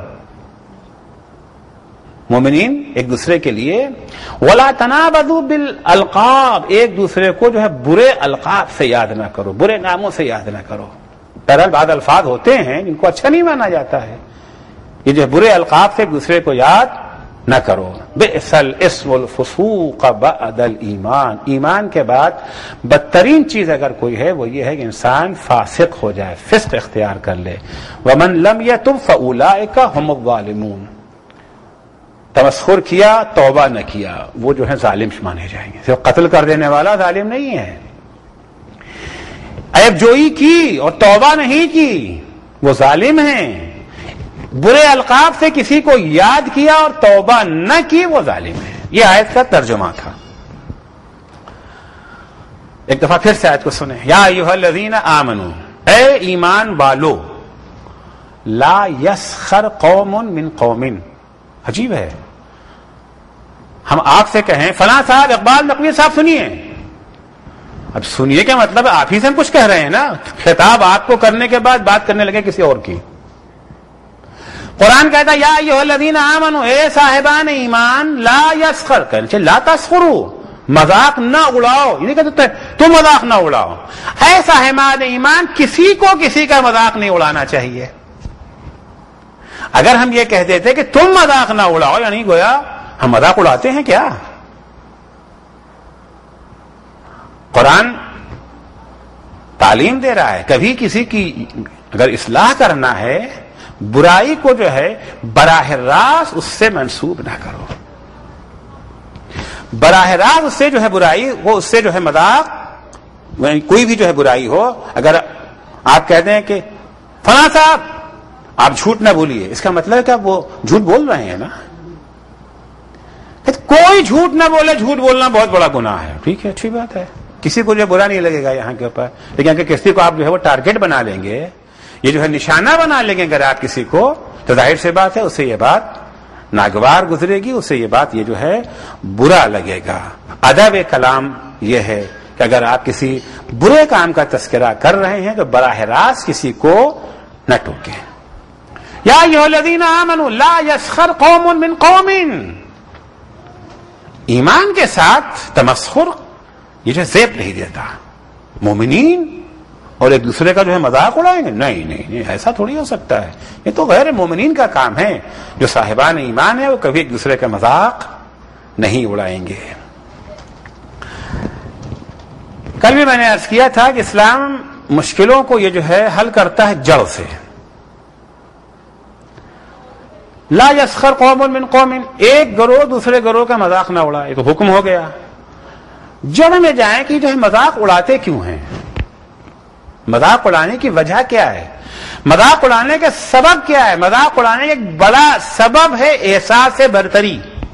Speaker 1: مومنین ایک دوسرے کے لیے. ولا تنابذوا بالالقاب, ایک دوسرے کو جو ہے برے القاب سے یاد نہ کرو, برے ناموں سے یاد نہ کرو. بہرحال بعض الفاظ ہوتے ہیں جن کو اچھا نہیں مانا جاتا ہے, یہ جو ہے برے القاب سے ایک دوسرے کو یاد نہ کرو. بئس الاسم الفسوق بعد الایمان, ایمان کے بعد بدترین چیز اگر کوئی ہے وہ یہ ہے کہ انسان فاسق ہو جائے, فسق اختیار کر لے. ومن لم یتب فاولئک هم الظالمون, تمسخر کیا توبہ نہ کیا وہ جو ہے ظالم مانے جائیں گے. صرف قتل کر دینے والا ظالم نہیں ہے, عیب جوئی کی اور توبہ نہیں کی وہ ظالم ہیں. برے القاب سے کسی کو یاد کیا اور توبہ نہ کی وہ ظالم ہے. یہ آیت کا ترجمہ تھا. ایک دفعہ پھر سے آیت کو سنیں. یا ایھا الذین آمنوا, اے ایمان والو, لا یسخر قوم من قوم. عجیب ہے, ہم آپ سے کہیں فلاں صاحب اقبال نقوی صاحب سنیے, اب سنیے کیا مطلب ہے, آپ ہی سے ہم کچھ کہہ رہے ہیں نا. خطاب آپ کو کرنے کے بعد بات کرنے لگے کسی اور کی. قرآن کہتا ہے یا ایھا الذین آمنوا, اے صاحبان ایمان, لا یسخر, کہتے لا تسخروا, مذاق نہ اڑاؤ. یہ نہیں کہتے تم مذاق نہ اڑاؤ. اے صاحبان ایمان, کسی کو کسی کا مذاق نہیں اڑانا چاہیے. اگر ہم یہ کہہ دیتے کہ تم مذاق نہ اڑاؤ, یعنی گویا ہم مذاق اڑاتے ہیں کیا. قرآن تعلیم دے رہا ہے, کبھی کسی کی اگر اصلاح کرنا ہے برائی کو جو ہے براہ راست اس سے منسوب نہ کرو. براہ راست اس سے جو ہے برائی وہ اس سے جو ہے مذاق، کوئی بھی جو ہے برائی ہو، اگر آپ کہتے ہیں کہ فلاں صاحب آپ جھوٹ نہ بولیے، اس کا مطلب ہے کہ آپ وہ جھوٹ بول رہے ہیں نا. کوئی جھوٹ نہ بولے، جھوٹ بولنا بہت بڑا گناہ ہے، ٹھیک ہے، اچھی بات ہے، کسی کو جو برا نہیں لگے گا یہاں کے اوپر. لیکن اگر کسی کو آپ جو ہے وہ ٹارگیٹ بنا لیں گے، یہ جو ہے نشانہ بنا لیں گے اگر آپ کسی کو، تو ظاہر سی بات ہے اس سے یہ بات ناگوار گزرے گی، اس سے یہ بات یہ جو ہے برا لگے گا. ادب کلام یہ ہے کہ اگر آپ کسی برے کام کا تذکرہ کر رہے ہیں تو براہ راست کسی کو نہ ٹوکیں. یا ایھا الذین آمنوا لا یسخر قوم من قوم. ایمان کے ساتھ تمسخر یہ جو زیب نہیں دیتا. مومنین اور ایک دوسرے کا جو ہے مذاق اڑائیں گے، نہیں، ایسا تھوڑی ہو سکتا ہے. یہ تو غیر مومنین کا کام ہے. جو صاحبان ایمان ہے وہ کبھی ایک دوسرے کا مذاق نہیں اڑائیں گے. کل بھی میں نے عرض کیا تھا کہ اسلام مشکلوں کو یہ جو ہے حل کرتا ہے جڑ سے. لا یسخر قوم من قوم، ایک گروہ دوسرے گروہ کا مذاق نہ اڑائے، تو حکم ہو گیا. جڑ میں جائیں کہ جو ہے مذاق اڑاتے کیوں ہیں، مذاق اڑانے کی وجہ کیا ہے، مذاق اڑانے کا سبب کیا ہے. مذاق اڑانے کا ایک بڑا سبب ہے احساس برتری.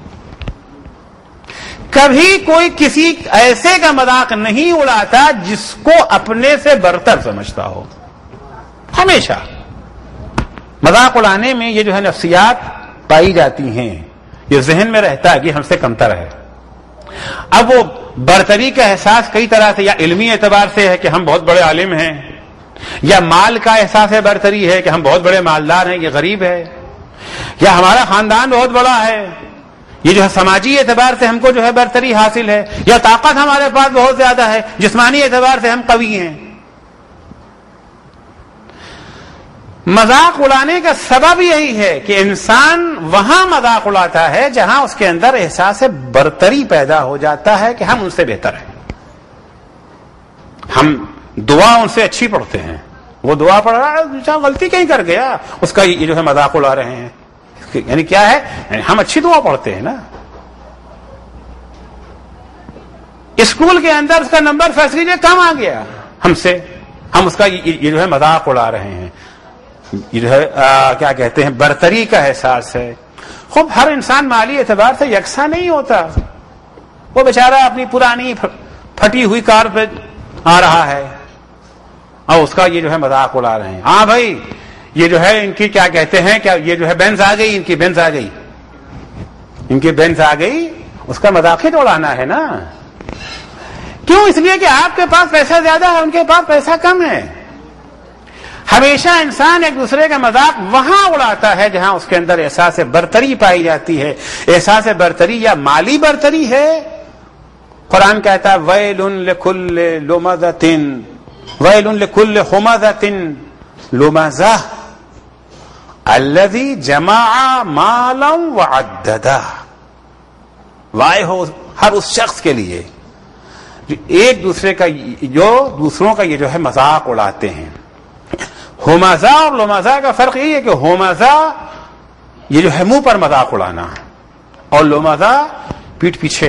Speaker 1: کبھی کوئی کسی ایسے کا مذاق نہیں اڑاتا جس کو اپنے سے برتر سمجھتا ہو. ہمیشہ مذاق اڑانے میں یہ جو ہے نفسیات پائی جاتی ہیں، یہ ذہن میں رہتا ہے کہ ہم سے کمتر ہے. اب وہ برتری کا احساس کئی طرح سے، یا علمی اعتبار سے ہے کہ ہم بہت بڑے عالم ہیں، یا مال کا احساس برتری ہے کہ ہم بہت بڑے مالدار ہیں، یہ غریب ہے، یا ہمارا خاندان بہت بڑا ہے، یہ جو ہے سماجی اعتبار سے ہم کو جو ہے برتری حاصل ہے، یا طاقت ہمارے پاس بہت زیادہ ہے، جسمانی اعتبار سے ہم قوی ہیں. مذاق اڑانے کا سبب یہی ہے کہ انسان وہاں مذاق اڑاتا ہے جہاں اس کے اندر احساس برتری پیدا ہو جاتا ہے کہ ہم ان سے بہتر ہیں. ہم دعا ان سے اچھی پڑھتے ہیں، وہ دعا پڑھ رہا ہے، غلطی کہیں کر گیا، اس کا یہ جو ہے مذاق اڑا رہے ہیں. یعنی کیا ہے، یعنی ہم اچھی دعا پڑھتے ہیں نا. اسکول کے اندر اس کا نمبر فیصلے کم آ گیا ہم سے، ہم اس کا یہ جو ہے مذاق اڑا رہے ہیں. یہ جو ہے کیا کہتے ہیں، برتری کا احساس ہے. خوب ہر انسان مالی اعتبار سے یکساں نہیں ہوتا. وہ بیچارہ اپنی پرانی پھٹی ہوئی کار پہ آ رہا ہے اور اس کا یہ جو ہے مذاق اڑا رہے ہیں. ہاں بھائی یہ جو ہے ان کی کیا کہتے ہیں، کیا یہ جو ہے بینز آ گئی، ان کی بینز آ گئی، ان کی بینز آ گئی، اس کا مذاق ہی اڑانا ہے نا. کیوں؟ اس لیے کہ آپ کے پاس پیسہ زیادہ ہے، ان کے پاس پیسہ کم ہے. ہمیشہ انسان ایک دوسرے کا مذاق وہاں اڑاتا ہے جہاں اس کے اندر احساس برتری پائی جاتی ہے. احساس برتری یا مالی برتری ہے. قرآن کہتا ہے ویل لکل لمزۃ، ویل لکل ہمزۃ لمزہ الذی جمع مالا وعددہ. وائے ہو ہر اس شخص کے لیے جو ایک دوسرے کا، جو دوسروں کا یہ جو ہے مذاق اڑاتے ہیں. ہومازہ اور لومازہ کا فرق یہ ہے کہ ہومازہ یہ جو ہے منہ پر مذاق اڑانا، اور لومازہ پیٹھ پیچھے.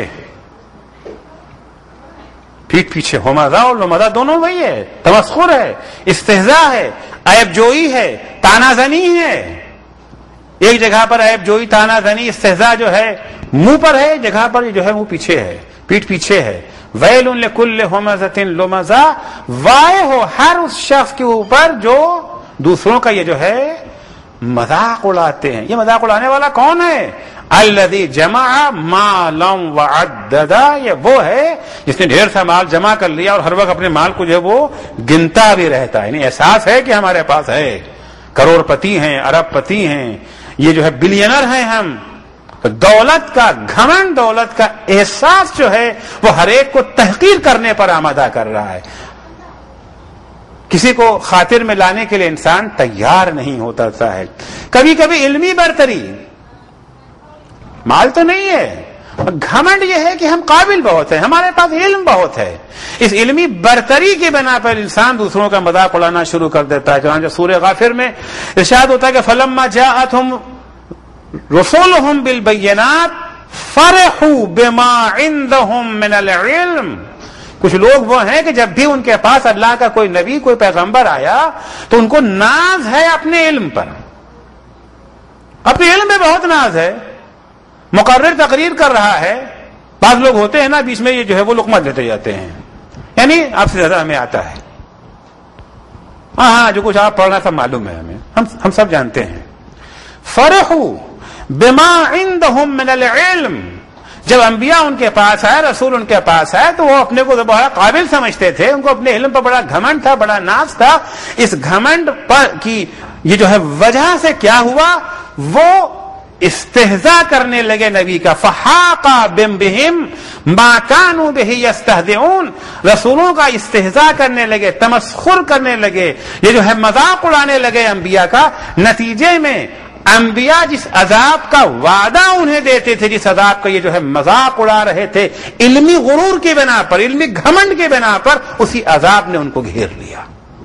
Speaker 1: پیٹھ پیچھے ہومازہ اور لومازہ دونوں وہی ہے. تمسخر ہے، استہزاء ہے، عیب جوئی ہے، تانا زنی ہے. ایک جگہ پر عیب جوئی، تانا زنی، استہزاء جو ہے منہ پر ہے، جگہ پر جو ہے منہ پیچھے ہے، پیٹھ پیچھے ہے. ویل لکل ہمزۃ لمزہ، وائے ہو ہر اس شخص کے اوپر جو دوسروں کا یہ جو ہے مذاق اڑاتے ہیں. یہ مذاق اڑانے والا کون ہے؟ الذی جمع مالا وعددہ. یہ وہ ہے جس نے ڈھیر سا مال جمع کر لیا اور ہر وقت اپنے مال کو جو ہے وہ گنتا بھی رہتا ہے. یعنی احساس ہے کہ ہمارے پاس ہے، کروڑ پتی ہیں، ارب پتی ہیں، یہ جو ہے بلینر ہیں ہم. دولت کا گھمنڈ، دولت کا احساس جو ہے وہ ہر ایک کو تحقیر کرنے پر آمادہ کر رہا ہے. کسی کو خاطر میں لانے کے لیے انسان تیار نہیں ہوتا ہے. کبھی کبھی علمی برتری، مال تو نہیں ہے، گھمنڈ یہ ہے کہ ہم قابل بہت ہیں، ہمارے پاس علم بہت ہے. اس علمی برتری کی بنا پر انسان دوسروں کا مذاق اڑانا شروع کر دیتا ہے. چنانچہ سورہ غافر میں ارشاد ہوتا ہے کہ فلما جاءتهم رسولهم بالبينات فرحوا بما عندهم من العلم. کچھ لوگ وہ ہیں کہ جب بھی ان کے پاس اللہ کا کوئی نبی کوئی پیغمبر آیا تو ان کو ناز ہے اپنے علم پر، اپنے علم میں بہت ناز ہے. مقرر تقریر کر رہا ہے، بعض لوگ ہوتے ہیں نا بیچ میں یہ جو ہے وہ لقمہ دیتے جاتے ہیں، یعنی آپ سے زیادہ ہمیں آتا ہے. ہاں جو کچھ آپ پڑھنا سب معلوم ہے ہمیں، ہم سب جانتے ہیں. فرحوا بما عندهم من العلم. جب انبیاء ان کے پاس آئے، رسول ان کے پاس آئے تو وہ اپنے کو بڑا قابل سمجھتے تھے، ان کو اپنے علم پر بڑا گھمنڈ تھا، بڑا ناز تھا. اس گھمنڈ پر کی یہ جو ہے وجہ سے کیا ہوا، وہ استہزاء کرنے لگے نبی کا. فحاق بهم ما كانوا به يستهزئون. رسولوں کا استہزاء کرنے لگے، تمسخر کرنے لگے، یہ جو ہے مذاق اڑانے لگے انبیاء کا. نتیجے میں انبیاء جس عذاب کا وعدہ انہیں دیتے تھے، جس عذاب کا یہ جو ہے مذاق اڑا رہے تھے، علمی غرور کی بنا پر، علمی گھمنڈ کی بنا پر، اسی عذاب نے ان کو گھیر لیا.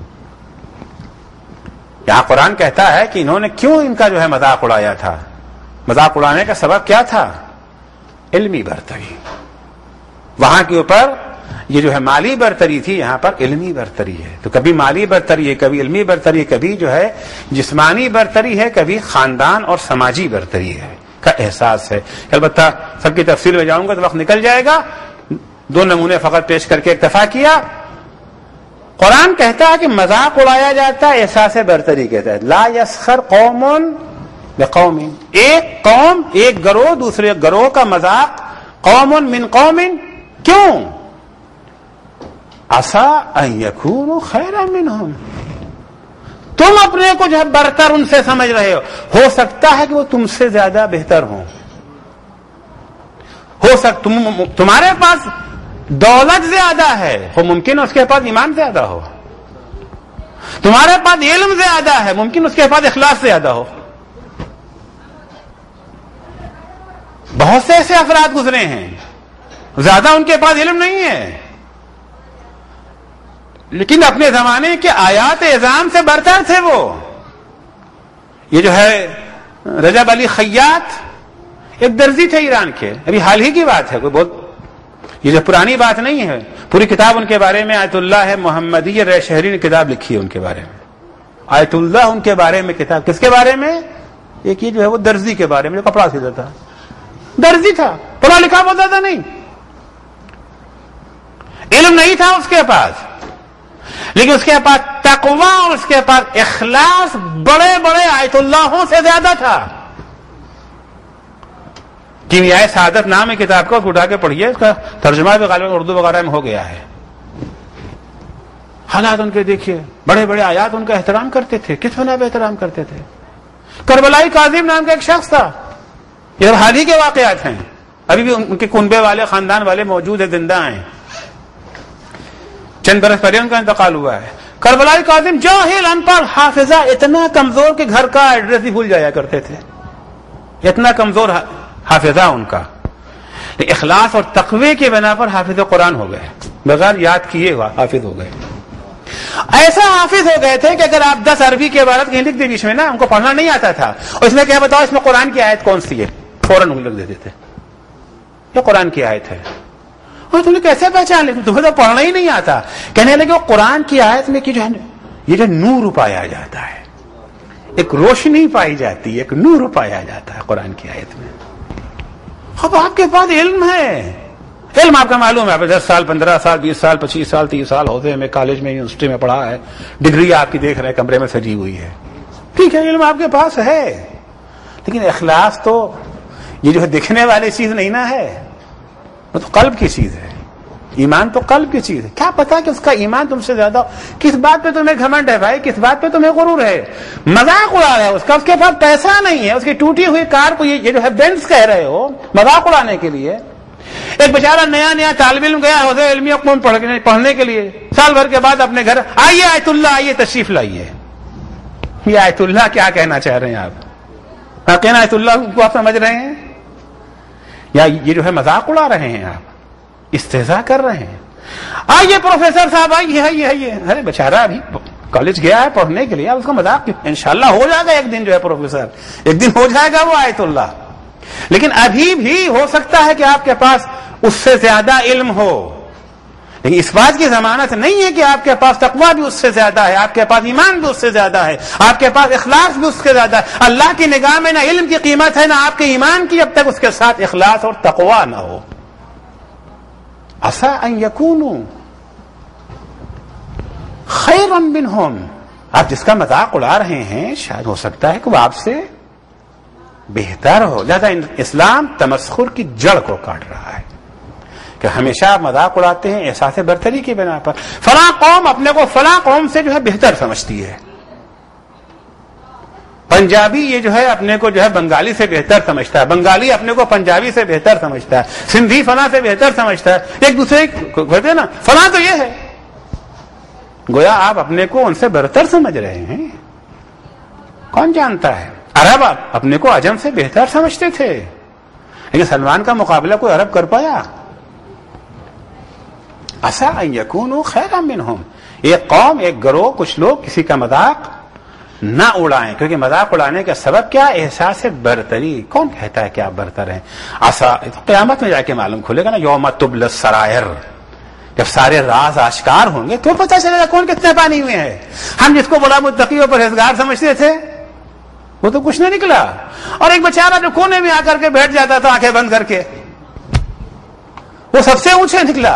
Speaker 1: یہاں قرآن کہتا ہے کہ انہوں نے کیوں ان کا جو ہے مذاق اڑایا تھا. مذاق اڑانے کا سبب کیا تھا؟ علمی برتری. وہاں کے اوپر یہ جو ہے مالی برتری تھی، یہاں پر علمی برتری ہے. تو کبھی مالی برتری ہے، کبھی علمی برتری ہے، کبھی جو ہے جسمانی برتری ہے، کبھی خاندان اور سماجی برتری ہے کا احساس ہے. البتہ سب کی تفصیل میں جاؤں گا تو وقت نکل جائے گا. دو نمونے فقط پیش کر کے اکتفا کیا. قرآن کہتا ہے کہ مذاق اڑایا جاتا ہے احساس برتری کے تحت. لا یسخر قوم بقوم. ایک قوم، ایک گروہ دوسرے گروہ کا مذاق. قوم من قوم. کیوں؟ عسى ان يكونوا خيرا منهم. تم اپنے کو جو ہے برتر ان سے سمجھ رہے ہو سکتا ہے کہ وہ تم سے زیادہ بہتر ہوں. ہو سکتا تمہارے پاس دولت زیادہ ہے، ہو ممکن اس کے پاس ایمان زیادہ ہو. تمہارے پاس علم زیادہ ہے، ممکن اس کے پاس اخلاص زیادہ ہو. بہت سے ایسے افراد گزرے ہیں، زیادہ ان کے پاس علم نہیں ہے، لیکن اپنے زمانے کے آیات اعظام سے برتر تھے. وہ یہ جو ہے رجب علی خیاط ایک درزی تھے ایران کے، ابھی حال ہی کی بات ہے، کوئی بہت یہ جو پرانی بات نہیں ہے. پوری کتاب ان کے بارے میں آیت اللہ محمدی رے شہری نے کتاب لکھی ہے ان کے بارے میں. آیت اللہ ان کے بارے میں کتاب. کس کے بارے میں؟ ایک یہ جو ہے وہ درزی کے بارے میں جو کپڑا سیتا تھا. درزی تھا، پڑھا لکھا بہت زیادہ نہیں، علم نہیں تھا اس کے پاس، لیکن اس کے پاس تقوی اور اس کے پاس اخلاص بڑے بڑے آیت اللہوں سے زیادہ تھا. کیمیائے سعادت نام ہے کتاب کا، اٹھا کے پڑھیے، اس کا ترجمہ بھی غالباً اردو وغیرہ میں ہو گیا ہے. حالات ان کے دیکھیے، بڑے بڑے آیات ان کا احترام کرتے تھے. کس بنا پہ احترام کرتے تھے؟ کربلائی کاظم نام کا ایک شخص تھا، یہ حال ہی کے واقعات ہیں، ابھی بھی ان کے کنبے والے خاندان والے موجود ہیں، زندہ ہیں. چند برس پہلے ان کا انتقال ہوا ہے. کربلائی کاظم جاہل، ان پڑھ، حافظہ اتنا کمزور کہ گھر کا ایڈریس بھی بھول جایا کرتے تھے، اتنا کمزور حافظہ ان کا. اخلاص اور تقوی کے بنا پر حافظ قرآن ہو گئے، بغیر یاد کیے حافظ ہو گئے. ایسا حافظ ہو گئے تھے کہ اگر آپ 10 عربی کے عبارت کہیں لکھ دے بیچ میں نا، ان کو پڑھنا نہیں آتا تھا، اور اس میں کیا بتاؤ اس میں قرآن کی آیت کون سی ہے، فوراً لکھ دیتے تھے یہ قرآن کی آیت ہے. اور تم نے کیسے پہچان لی؟ تمہیں تو پڑھنا ہی نہیں آتا. کہنے لگے وہ قرآن کی آیت میں کہ جو ہے یہ جو نور پایا جاتا ہے، ایک روشنی پائی جاتی ہے، ایک نور پایا جاتا ہے قرآن کی آیت میں. اب آپ کے پاس علم ہے، علم آپ کا معلوم ہے، آپ 10 سال 15 سال 20 سال 25 سال 30 سال ہوتے ہیں، میں کالج میں یونیورسٹی میں پڑھا ہے، ڈگری آپ کی دیکھ رہے ہیں کمرے میں سجی ہوئی ہے، ٹھیک ہے علم آپ کے پاس ہے، لیکن اخلاص تو یہ جو ہے دکھنے والی چیز نہیں نا ہے، وہ تو قلب کی چیز ہے. ایمان تو قلب کی چیز ہے. کیا پتا کہ اس کا ایمان تم سے زیادہ. کس بات پہ تمہیں گھمنڈ ہے بھائی؟ کس بات پہ تمہیں غرور ہے؟ مذاق اڑا رہے ہو اس کا، اس کے پاس پیسہ نہیں ہے، اس کی ٹوٹی ہوئی کار کو یہ جو ہے بینز کہہ رہے ہو مذاق اڑانے کے لیے. ایک بیچارہ نیا طالب علم گیا حوزہ علمیہ قوم پڑھنے کے لیے، سال بھر کے بعد اپنے گھر آئیے آیت اللہ آئیے تشریف لائیے. یہ آیت اللہ کیا کہنا چاہ رہے ہیں آپ؟ کہنا آیت اللہ کو آپ سمجھ رہے ہیں؟ یا یہ جو ہے مذاق اڑا رہے ہیں، آپ استہزاء کر رہے ہیں. آئیے پروفیسر صاحب آئیے، ارے بیچارہ ابھی کالج گیا ہے پڑھنے کے لیے، آپ اس کا مذاق کیوں؟ انشاءاللہ ہو جائے گا ایک دن جو ہے پروفیسر، ایک دن ہو جائے گا وہ آیت اللہ. لیکن ابھی بھی ہو سکتا ہے کہ آپ کے پاس اس سے زیادہ علم ہو، لیکن اس بات کی ضمانت نہیں ہے کہ آپ کے پاس تقویٰ بھی اس سے زیادہ ہے، آپ کے پاس ایمان بھی اس سے زیادہ ہے، آپ کے پاس اخلاص بھی اس سے زیادہ ہے. اللہ کی نگاہ میں نہ علم کی قیمت ہے نہ آپ کے ایمان کی، جب تک اس کے ساتھ اخلاص اور تقویٰ نہ ہو. عسى ان يكونوا خيرا منهم، آپ جس کا مذاق اڑا رہے ہیں شاید ہو سکتا ہے کہ وہ آپ سے بہتر ہو. لہذا اسلام تمسخر کی جڑ کو کاٹ رہا ہے کہ ہمیشہ آپ مذاق اڑاتے ہیں احساس برتری کی بنا پر. فلاں قوم اپنے کو فلاں قوم سے جو ہے بہتر سمجھتی ہے، پنجابی یہ جو ہے اپنے کو جو ہے بنگالی سے بہتر سمجھتا ہے، بنگالی اپنے کو پنجابی سے بہتر سمجھتا ہے، سندھی فلاں سے بہتر سمجھتا ہے، ایک دوسرے کو کہتے ہیں نا فلاں تو یہ ہے. گویا آپ اپنے کو ان سے برتر سمجھ رہے ہیں. کون جانتا ہے عرب اپنے کو عجم سے بہتر سمجھتے تھے، لیکن سلمان کا مقابلہ کوئی عرب کر پایا؟ عسى ان يكونوا خيرا منهم. ایک قوم، ایک گروہ، کچھ لوگ کسی کا مذاق نہ اڑائیں، کیونکہ مذاق اڑانے کا سبب کیا؟ احساس برتری. کون کہتا ہے کہ آپ برتر ہیں؟ قیامت میں جا کے معلوم کھلے گا نا، یوم تبلی السرائر، جب سارے راز آشکار ہوں گے تو پتہ چلے گا کون کتنے پانی ہوئے ہیں. ہم جس کو بڑا متقی اور پرہیزگار سمجھتے تھے وہ تو کچھ نہیں نکلا، اور ایک بیچارہ جو کونے میں آ کر کے بیٹھ جاتا تھا آنکھیں بند کر کے، وہ سب سے اونچے نکلا.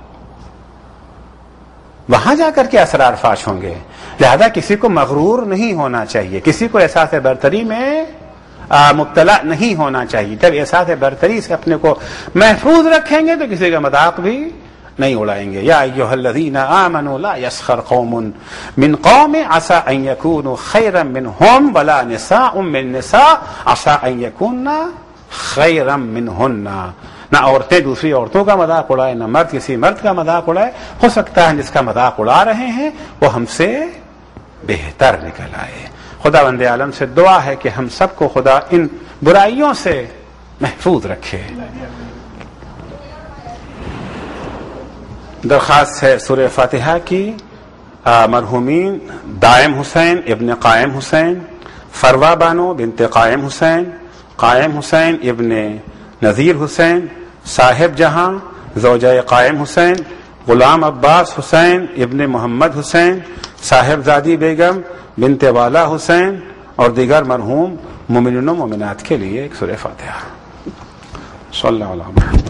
Speaker 1: وہاں جا کر کے اسرار فاش ہوں گے. لہذا کسی کو مغرور نہیں ہونا چاہیے، کسی کو احساس برتری میں مبتلا نہیں ہونا چاہیے. جب احساس برتری سے اپنے کو محفوظ رکھیں گے تو کسی کا مذاق بھی نہیں اڑائیں گے. یا ایھا الذین آمنوا لا یسخر قوم من قوم عسى ان یکونوا خیرا منهم ولا نساء من نساء عسى ان یکن خیرا منهن. نہ عورتیں دوسری عورتوں کا مذاق اڑائے، نہ مرد کسی مرد کا مذاق اڑائے. ہو سکتا ہے جس کا مذاق اڑا رہے ہیں وہ ہم سے بہتر نکل آئے. خداوند عالم سے دعا ہے کہ ہم سب کو خدا ان برائیوں سے محفوظ رکھے. درخواست ہے سورہ فاتحہ کی مرحومین دائم حسین ابن قائم حسین، فروا بانو بنت قائم حسین، قائم حسین ابن نذیر حسین، صاحب جہاں زوجہ قائم حسین، غلام عباس حسین ابن محمد حسین، صاحبزادی بیگم بنت والا حسین اور دیگر مرحوم مومنین و مومنات کے لیے ایک سورہ فاتحہ. صلی اللہ علیہ وسلم.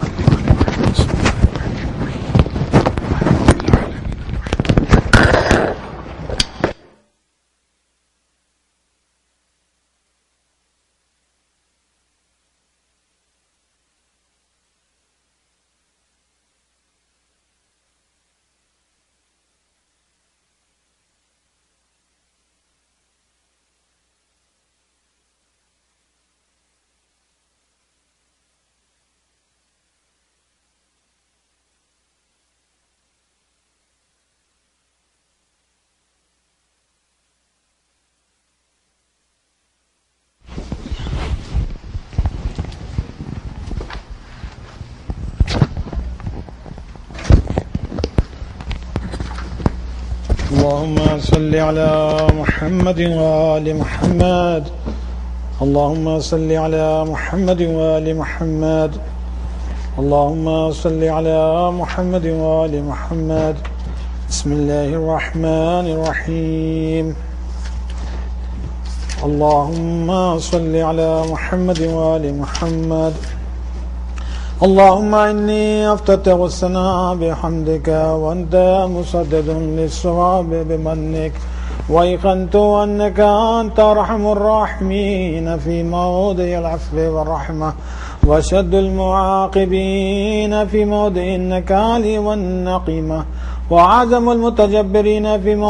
Speaker 2: اللهم صل على محمد وآل محمد. اللهم صل على محمد وآل محمد. اللهم صل على محمد وآل محمد. بسم الله الرحمن الرحيم. اللهم صل على محمد وآل محمد. اللهم إني أفتتح الثناء بحمدك وأنت مسدد للصواب بمنك، وأيقنت أنك أنت أرحم الراحمين في موضع العفو والرحمة، وأشد المعاقبين في موضع النكال والنقيمة، وأعظم المتجبرين في موضع